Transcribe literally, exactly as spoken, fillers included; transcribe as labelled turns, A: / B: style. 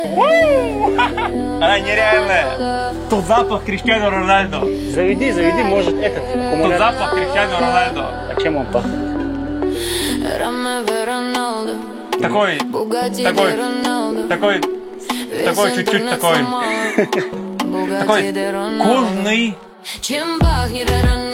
A: Она нереальная. Тот запах Криштиану Рональдо.
B: Заведи, заведи, может, этот.
A: Тот запах Криштиану Рональдо.
B: А чем он пахнет?
A: Такой, такой, такой, такой чуть-чуть такой, такой кожный.